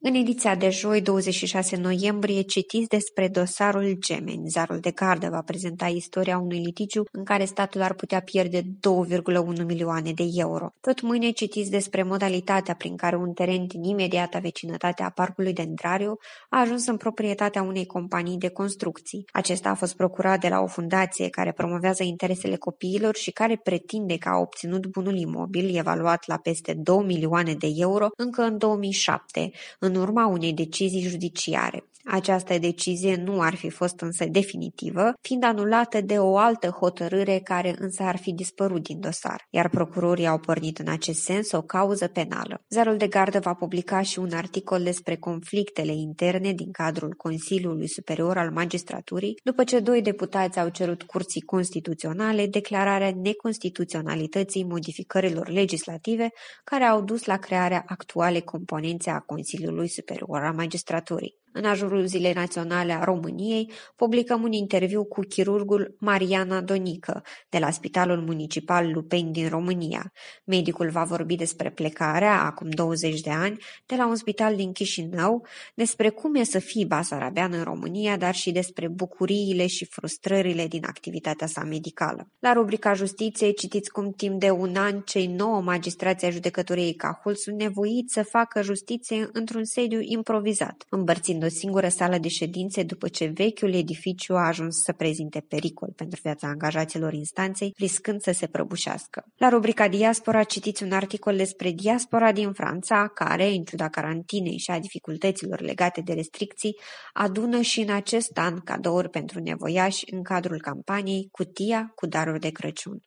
În ediția de joi, 26 noiembrie, citiți despre dosarul Gemeni. Ziarul de Gardă va prezenta istoria unui litigiu în care statul ar putea pierde 2,1 milioane de euro. Tot mâine citiți despre modalitatea prin care un teren din imediata vecinătate a Parcului Dendrariu a ajuns în proprietatea unei companii de construcții. Acesta a fost procurat de la o fundație care promovează interesele copiilor și care pretinde că a obținut bunul imobil evaluat la peste 2 milioane de euro încă în 2007, în urma unei decizii judiciare. Această decizie nu ar fi fost însă definitivă, fiind anulată de o altă hotărâre care însă ar fi dispărut din dosar, iar procurorii au pornit în acest sens o cauză penală. Ziarul de Gardă va publica și un articol despre conflictele interne din cadrul Consiliului Superior al Magistraturii, după ce 2 deputați au cerut Curții Constituționale declararea neconstituționalității modificărilor legislative care au dus la crearea actualei componențe a Consiliului Superior al Magistraturii. În ajurul Zilei Naționale a României, publicăm un interviu cu chirurgul Mariana Donică, de la Spitalul Municipal Lupeni din România. Medicul va vorbi despre plecarea, acum 20 de ani, de la un spital din Chișinău, despre cum e să fii basarabean în România, dar și despre bucuriile și frustrările din activitatea sa medicală. La rubrica Justiție, citiți cum timp de un an cei 9 magistrați ai judecătoriei Cahul sunt nevoiți să facă justiție într-un sediu improvizat, împărțind o singură sală de ședințe după ce vechiul edificiu a ajuns să prezinte pericol pentru viața angajaților instanței, riscând să se prăbușească. La rubrica Diaspora citiți un articol despre diaspora din Franța, care, în ciuda carantinei și a dificultăților legate de restricții, adună și în acest an cadouri pentru nevoiași în cadrul campaniei Cutia cu daruri de Crăciun.